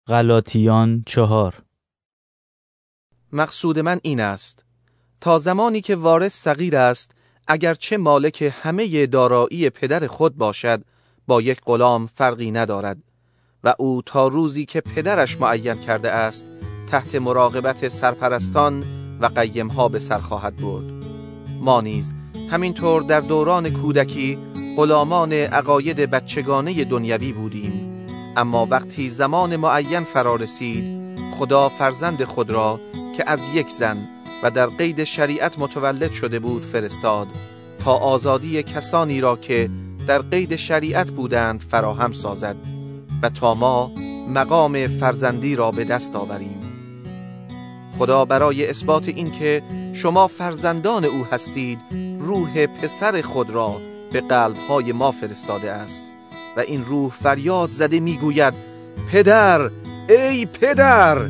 غلاطیان 4. مقصود من این است تا زمانی که وارث صغیر است اگرچه مالک همه دارایی پدر خود باشد با یک غلام فرقی ندارد و او تا روزی که پدرش معین کرده است تحت مراقبت سرپرستان و قیمها به سر خواهد برد. ما نیز همینطور در دوران کودکی غلامان عقاید بچگانه دنیوی بودیم، اما وقتی زمان معین فرا رسید خدا فرزند خود را که از یک زن و در قید شریعت متولد شده بود فرستاد تا آزادی کسانی را که در قید شریعت بودند فراهم سازد و تا ما مقام فرزندی را به دست آوریم. خدا برای اثبات این که شما فرزندان او هستید روح پسر خود را به قلب‌های ما فرستاده است و این روح فریاد زده میگوید پدر، ای پدر!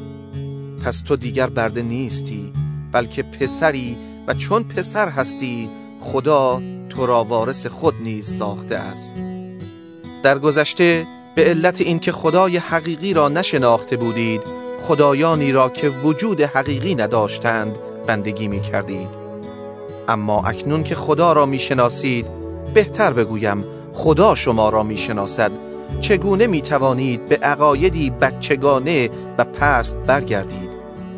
پس تو دیگر برده نیستی بلکه پسری و چون پسر هستی خدا تو را وارث خود نیز ساخته است. در گذشته به علت اینکه خدای حقیقی را نشناخته بودید خدایانی را که وجود حقیقی نداشتند بندگی می کردید. اما اکنون که خدا را می شناسید، بهتر بگویم خدا شما را می شناسد، چگونه می توانید به عقایدی بچگانه و پست برگردید؟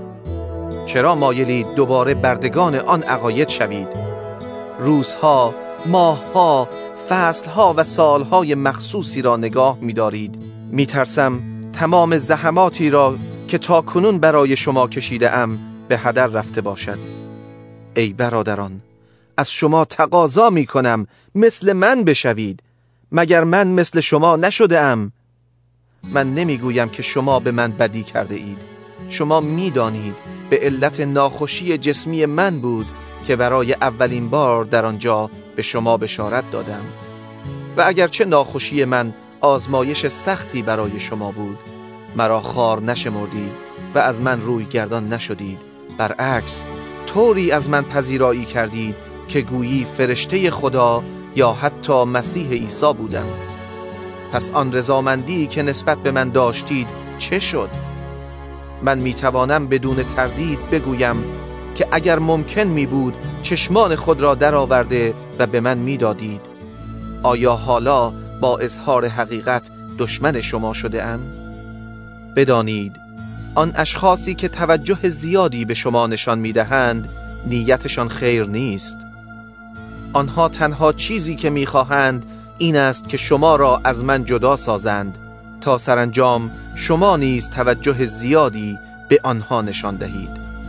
چرا مایلید دوباره بردگان آن عقاید شوید؟ روزها، ماهها، فصلها و سالهای مخصوصی را نگاه می دارید. می ترسم تمام زحماتی را که تا کنون برای شما کشیده ام به هدر رفته باشد. ای برادران، از شما تقاضا می کنم مثل من بشوید. مگر من مثل شما نشده ام؟ من نمی گویم که شما به من بدی کرده اید. شما می دانید به علت ناخوشی جسمی من بود که برای اولین بار در آنجا به شما بشارت دادم. و اگرچه ناخوشی من آزمایش سختی برای شما بود، مرا خوار نشمردید و از من روی گردان نشدید. برعکس طوری از من پذیرایی کردید که گویی فرشته خدا یا حتی مسیح عیسی بودم. پس آن رضامندی که نسبت به من داشتید چه شد؟ من میتوانم بدون تردید بگویم که اگر ممکن می بود چشمان خود را درآورده و به من میدادید. آیا حالا با اظهار حقیقت دشمن شما شده ام؟ بدانید آن اشخاصی که توجه زیادی به شما نشان میدهند نیتشان خیر نیست. آنها تنها چیزی که میخواهند این است که شما را از من جدا سازند تا سرانجام شما نیز توجه زیادی به آنها نشان دهید.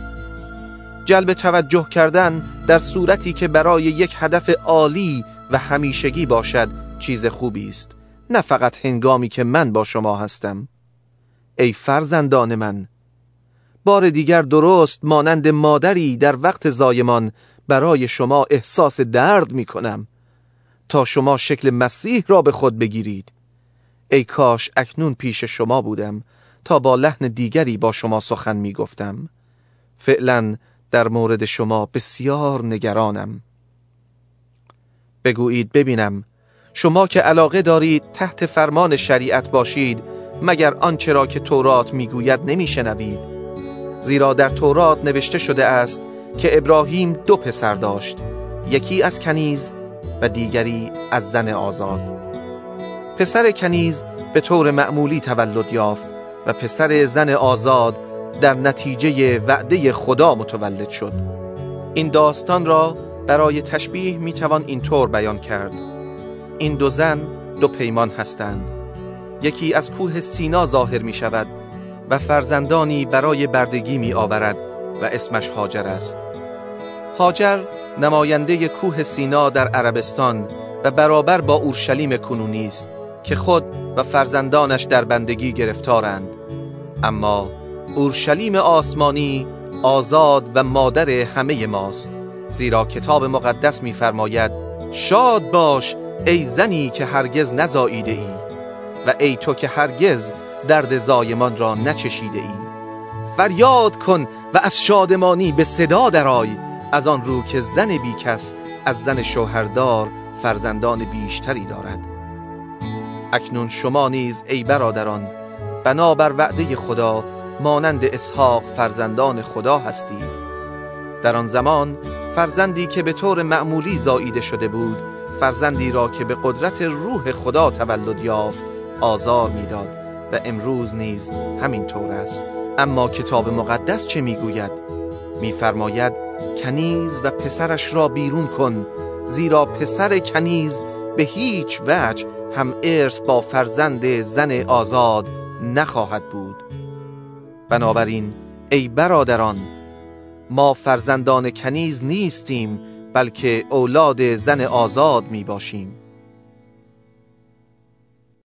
جلب توجه کردن در صورتی که برای یک هدف عالی و همیشگی باشد چیز خوبی است، نه فقط هنگامی که من با شما هستم. ای فرزندان من، بار دیگر درست مانند مادری در وقت زایمان برای شما احساس درد می کنم تا شما شکل مسیح را به خود بگیرید. ای کاش اکنون پیش شما بودم تا با لحن دیگری با شما سخن می گفتم. فعلا در مورد شما بسیار نگرانم. بگویید ببینم، شما که علاقه دارید تحت فرمان شریعت باشید مگر آنچه را که تورات میگوید نمیشنوید؟ زیرا در تورات نوشته شده است که ابراهیم 2 پسر داشت، یکی از کنیز و دیگری از زن آزاد. پسر کنیز به طور معمولی تولد یافت و پسر زن آزاد در نتیجه وعده خدا متولد شد. این داستان را برای تشبیه میتوان اینطور بیان کرد: این 2 زن 2 پیمان هستند. یکی از کوه سینا ظاهر می شود و فرزندانی برای بردگی می آورد و اسمش هاجر است. هاجر نماینده کوه سینا در عربستان و برابر با اورشلیم کنونی است که خود و فرزندانش در بندگی گرفتارند. اما اورشلیم آسمانی آزاد و مادر همه ماست، زیرا کتاب مقدس می فرماید شاد باش ای زنی که هرگز نزاییده ای و ای تو که هرگز درد زایمان را نچشیده ای. فریاد کن و از شادمانی به صدا درآی، از آن رو که زن بیکس از زن شوهردار فرزندان بیشتری دارد. اکنون شما نیز ای برادران بنابر وعده خدا مانند اسحاق فرزندان خدا هستید. در آن زمان فرزندی که به طور معمولی زاییده شده بود، فرزندی را که به قدرت روح خدا تولد یافت آزار میداد و امروز نیز همین طور است. اما کتاب مقدس چه میگوید؟ میفرماید کنیز و پسرش را بیرون کن، زیرا پسر کنیز به هیچ وجه هم ارث با فرزند زن آزاد نخواهد بود. بنابراین ای برادران، ما فرزندان کنیز نیستیم، بلکه اولاد زن آزاد می باشیم.